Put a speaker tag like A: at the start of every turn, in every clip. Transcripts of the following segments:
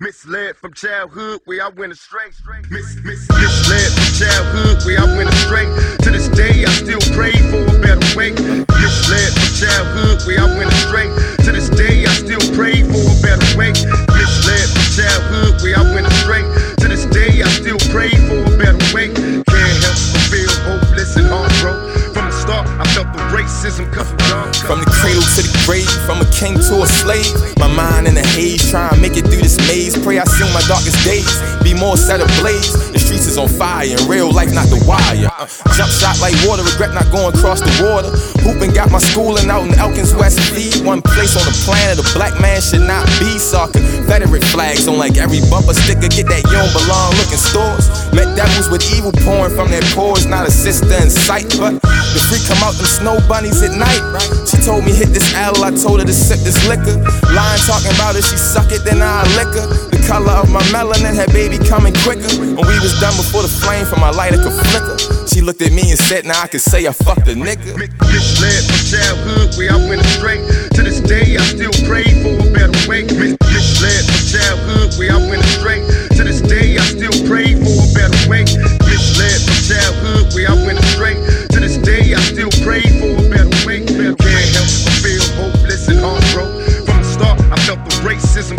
A: Misled from childhood where I went astray. Misled from childhood where I went astray. To this day I still pray for a better way. Misled from childhood where I went astray. To this day I still pray for a better way. Misled from childhood where I went astray. To this day I still pray for a better way. Can't help but feel hopeless and heartbroken. From the start I felt the racism cause I'm young.
B: From the cradle to the grave, from a king to a slave. My mind in a haze, try and make it through this maze. Pray I see my darkest days be more set ablaze. The streets is on fire, in real life not the wire. Jump shot like water, regret not going across the water. Hooping got my schooling out in Elkins West Feed. One place on the planet a black man should not be. Saw Confederate flags on like every bumper sticker. Get that you don't belong looking stores. Met devils with evil pouring from their pores. Not a sister in sight, but the freak come out them snow bunnies at night. She told me hit this L, I told her to sip this liquor. Lying talking about it, she suck it, then I lick her. The color of my melanin had baby coming quicker. When we was done before the flame from my lighter could flicker. She looked at me and said, now I can say I fucked a nigga.
A: Misled from childhood where I went astray. To this day I still pray for a better way. Misled from childhood where I went astray. To this day I still pray for a better way. Misled from childhood where I went astray. To this day I still pray for a better way. Can't help but feel hopeless and heartbroken. From the start I felt the racism.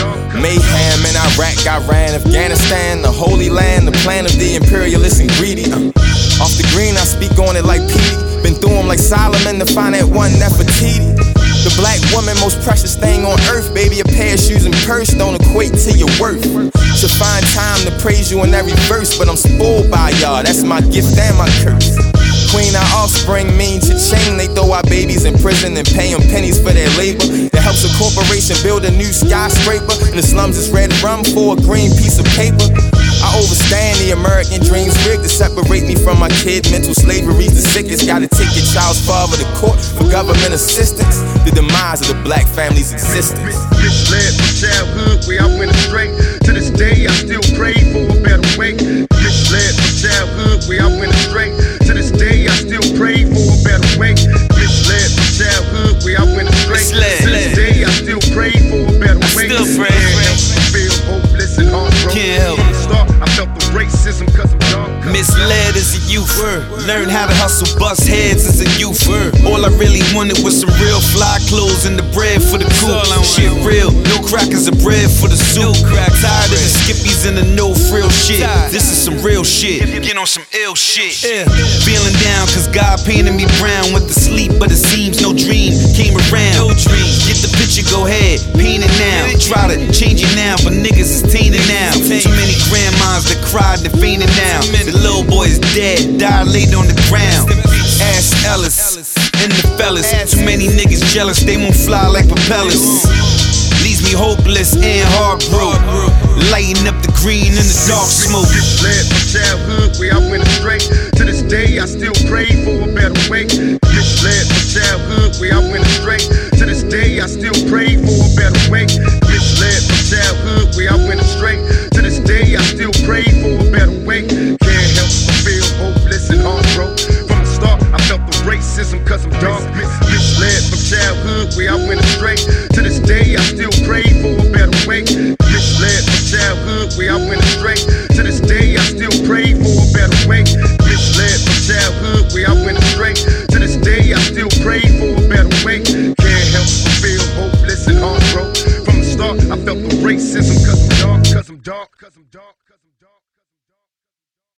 B: Mayhem in Iraq, Iran, Afghanistan, the Holy Land, the plan of the imperialists and greedy. Off the green I speak on it like Petey. Been through them like Solomon to find that one Nefertiti. The black woman, most precious thing on earth. Baby, a pair of shoes and purse don't equate to your worth. Should find time to praise you in every verse, but I'm spoiled by y'all, that's my gift and my curse. Queen, our offspring mean cha-ching. They throw our babies in prison and pay them pennies for their labor. That helps a corporation build a new skyscraper. In the slums it's red rum for a green piece of paper. I overstand the American dream's rigged to separate me from my kid. Mental slavery's the sickest. Gotta take your child's father to court for government assistance. The demise of the black family's existence.
A: Misled from childhood where I went astray. To this day I still pray for a better way. Misled from childhood where I went astray. To this day I still pray for a better way. Misled from childhood where I went astray. To this day I still pray for a better way.
C: Still pray.
A: Feel hopeless and heartbroken.
C: Can't help.
A: From the start I felt the racism cause I'm young.
C: Misled as a youth, learn how to hustle, bust heads as a youth. All I really wanted was some real fly clothes and the bread for the coop. Shit real, no crackers or bread for the soup. Tired of the skippies and the no frill shit. This is some real shit, get on some ill shit. Feeling down cause God painted me brown. Went to sleep but it seems no dream came around. Get the picture, go ahead, paint it now. Try to change it now, but niggas is tainted now. Too many grandmas that cried and fainted now. The little boy is dead, died laid on the ground. Ask Ellis and the fellas. Too many niggas jealous, they won't fly like propellers. Leaves me hopeless and heartbroken. Lighting up the green in the dark smoke.
A: Misled from childhood where I went astray. To this day I still pray for a better way. Misled from childhood where I went astray. To this day I still pray for a better way. Misled from childhood where I went astray. To this day I still pray for a better way. Can't help but feel hopeless and heartbroken. From the start I felt the racism cause I'm dark. Misled from childhood where I went astray. To this day I still pray for a better way. Misled from childhood where I went astray. To this day I still pray for a better way. Misled from childhood where I went astray. To this day I still pray for a better way. Can't help but feel hopeless and heartbroken. From the start I felt the racism cause I'm dark, cause I'm dark, cause I'm dark, cause I'm